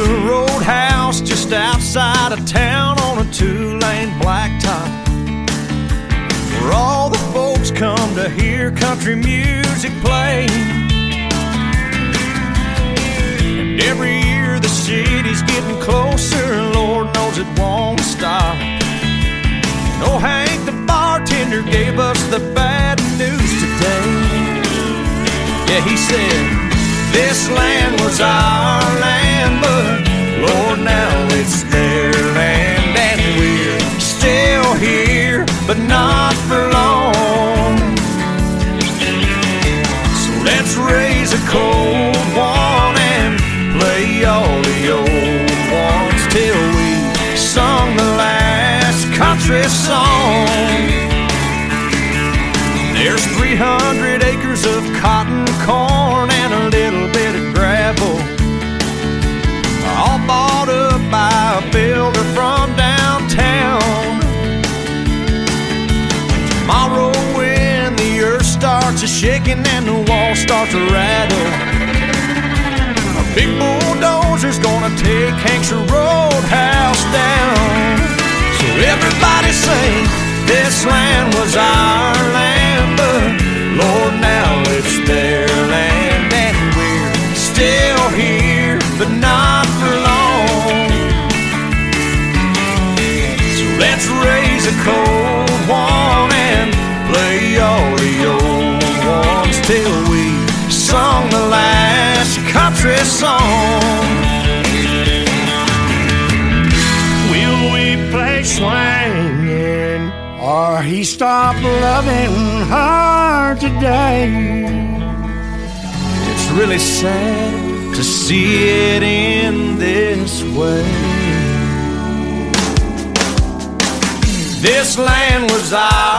a roadhouse just outside of town on a 2-lane blacktop, where all the folks come to hear country music play. And every year the city's getting closer, Lord knows it won't stop. Oh, Hank, the bartender, gave us the bad news today. Yeah, he said, this land was our land, but Lord, now it's their land. And we're still here, but not for long. So let's raise a cold one and play all the old ones till we sung the last country song. There's 300 acres of cotton, corn, and a little bit of gravel, all bought up by a builder from downtown. Tomorrow when the earth starts a-shaking and the walls start to rattle, a big bulldozer's gonna take Hank's roadhouse down. So everybody sing, this land was our land, but Lord, now it's their land. And we're still here, but not for long. So let's raise a cold one and play all the old ones till we sung the last country song. Will we play swinging, or he stopped loving her today? It's really sad to see it in this way. This land was ours.